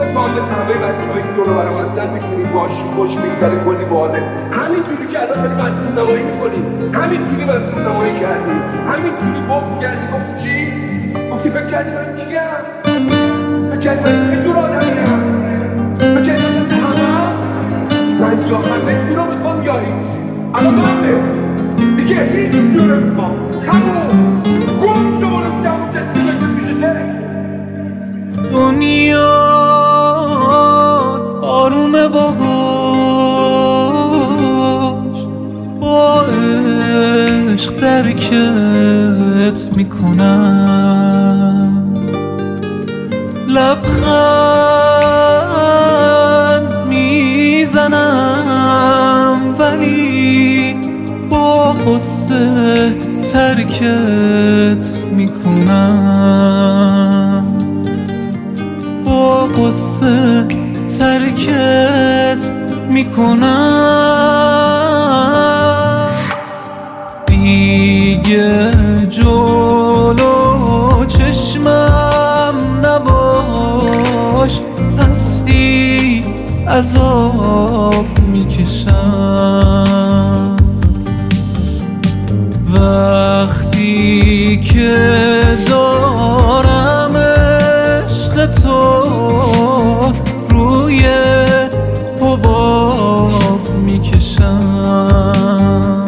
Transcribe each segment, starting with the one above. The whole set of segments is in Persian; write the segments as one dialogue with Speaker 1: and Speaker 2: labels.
Speaker 1: تو هم مثل همه بچه‌هایی که دور و برم هستن فکر کنی باشی خوش میگذره کلی باحاله. همینجوری که الان داری مسئول نمایی میکنی، همینجوری مسئول نمایی کردی، همینجوری گفت کردی. گفتی چی؟ گفتی فکر کردی من چیم؟ فکر کردی من چه جور آدمیم؟ فکر کردی من مثل همه؟ من یا همه چی رو میخوام یا هیچ. الان من دیگه هیچ چی رو نمیخوام. تموم گم شو برو پیش همون کسی که پیشته.
Speaker 2: دنیات آرومه باهاش، با عشق درکت میکنم، لبخند میزنم ولی با قصه ترکت میکنم، با قصه ترکت میکنم. دیگه جلو چشمم نباش، هستی عذاب میکشم وقتی که دارم عشق تو روی حباب میکشم.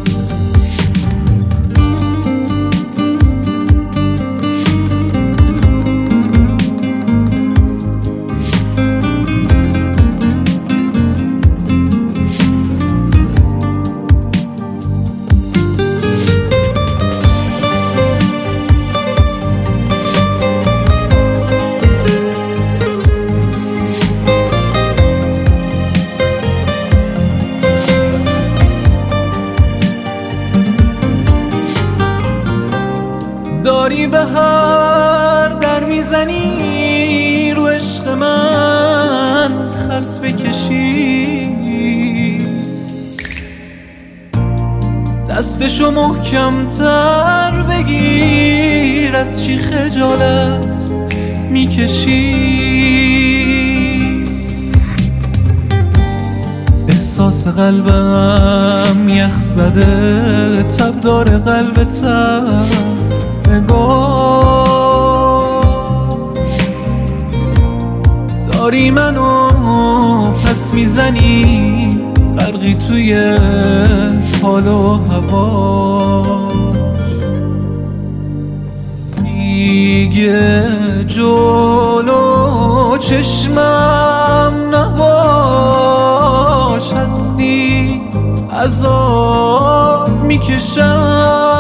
Speaker 2: داری به هر در میزنی رو عشق من خط بکشی، دستشو محکم‌تر بگیر، از چی خجالت میکشی. احساس قلبم یخ زده، تب داره قلبت نگاه، داری منو پس میزنی، غرقی توی حال و هواش. دیگه جلو چشمم نباش، هستی عذاب میکشم